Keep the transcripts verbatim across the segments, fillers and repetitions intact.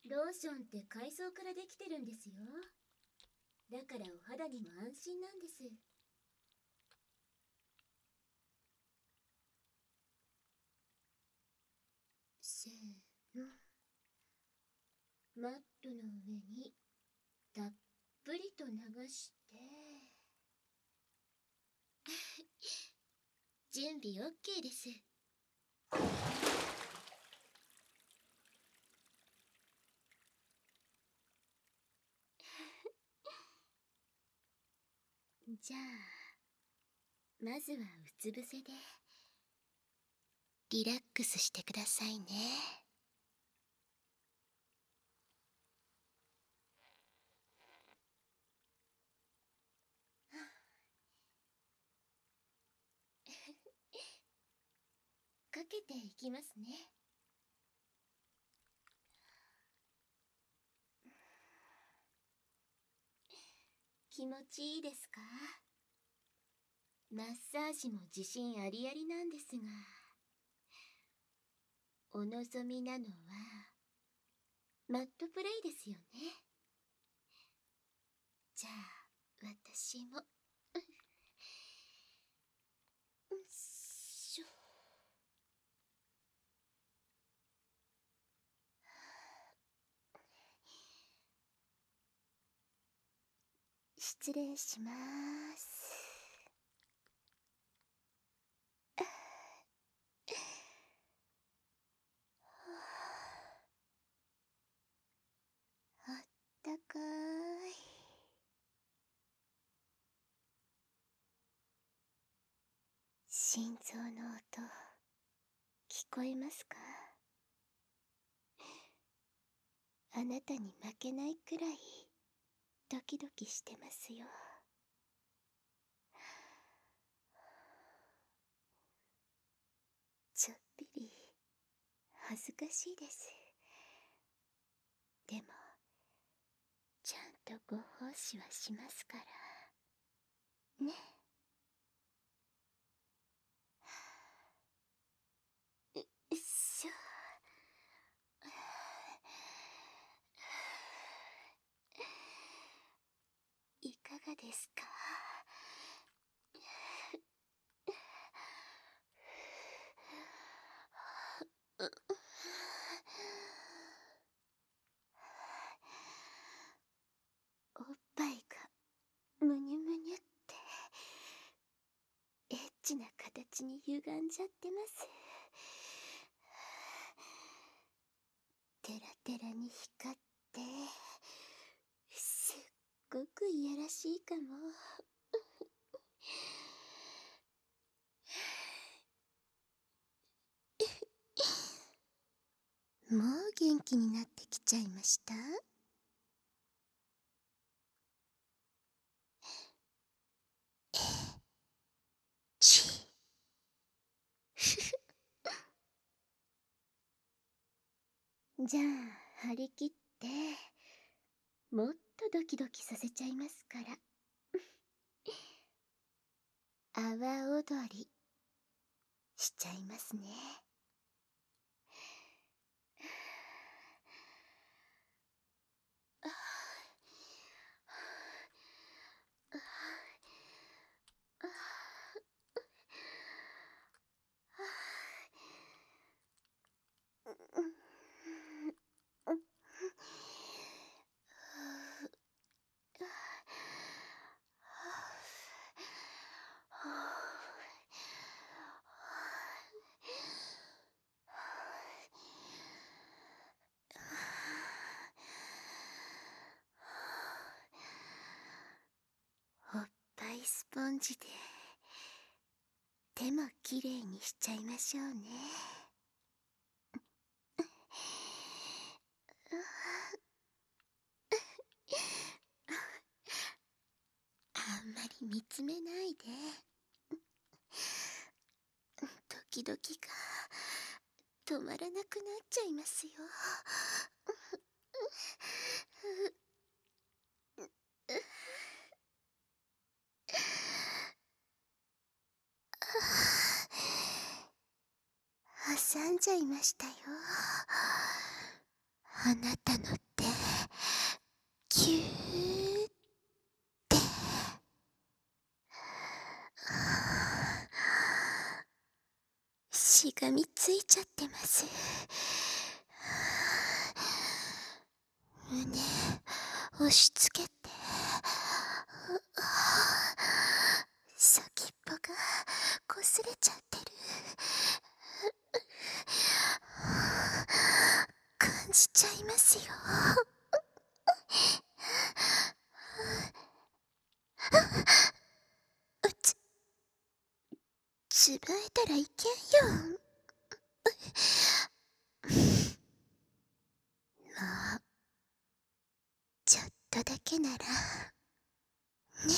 ローションって海藻からできてるんですよ。だからお肌にも安心なんです。せーの。マットの上にたっぷりと流して準備 OK です。じゃあまずはうつ伏せでリラックスしてくださいね。かけていきますね。気持ちいいですか？マッサージも自信ありありなんですが、お望みなのはマットプレイですよね。じゃあ私もよいしょ。失礼します。あったかい。心臓の音聞こえますか？あなたに負けないくらいドキドキしてますよ。ちょっぴり恥ずかしいです。でもちゃんとご奉仕はしますからね。よいしょ。いかがですか？おっぱいがむにゅむにゅってエッチな形に歪んじゃってます。テラテラに光ってすっごくいやらしいかも。もう元気になってきちゃいました？ちじゃあ張り切ってもっとドキドキさせちゃいますから。阿波踊りしちゃいますね。おっぱいスポンジで手もきれいにしちゃいましょうね。あんまり見つめないで。ドキドキが止まらなくなっちゃいますよ。挟んじゃいましたよ。 あなたの手、ぎゅーってしがみついちゃってます。胸押し付けて、先っぽがこすれちゃってる。感じちゃいますよ。つ、つぶえたらいけんよ。もう、ちょっとだけなら、ね。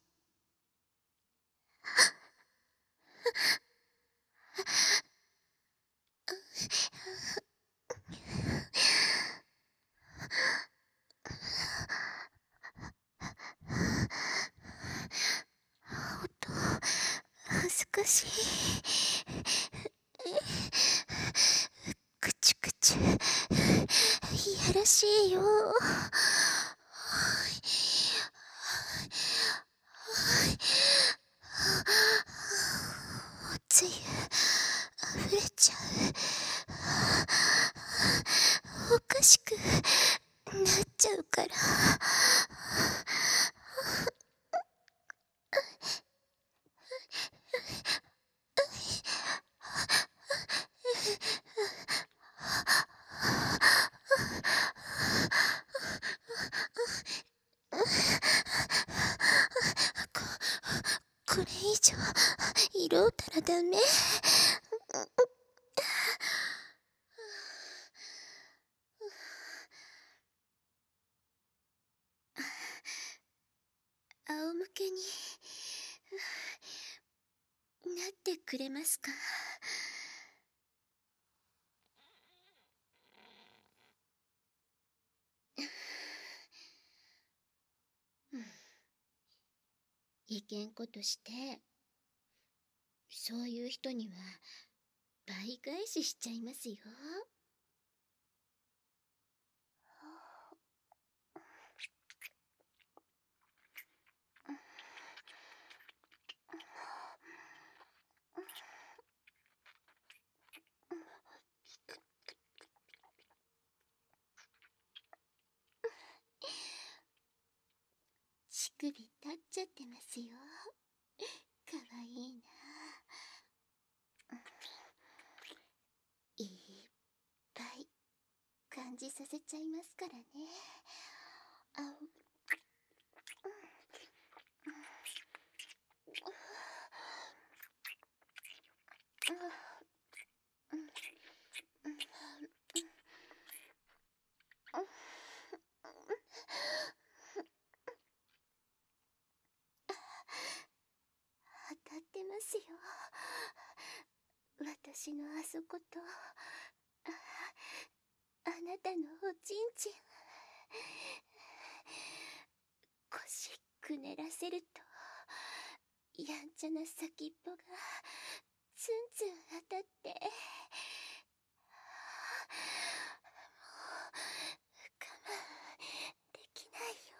音、恥ずかしい。くちゅくちゅ、いやらしいよ。おつゆ、あふれちゃう。おかしくなっちゃうから。こ、これ以上、色うたらダメ。仰向けになってくれますか？いけんことして、そういう人には倍返ししちゃいますよ。乳首立っちゃってますよ。かわいいな。いっぱい感じさせちゃいますからね。あう、当たってますよ。私のあそこと、あ、あなたのおちんちん。腰くねらせると、やんちゃな先っぽがツンツン当たって、もう我慢できないよ。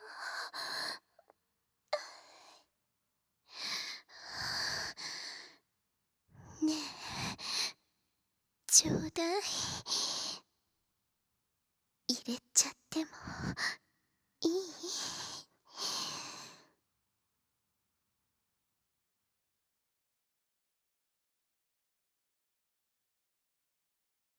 ねえ、ちょうだい。入れちゃっても。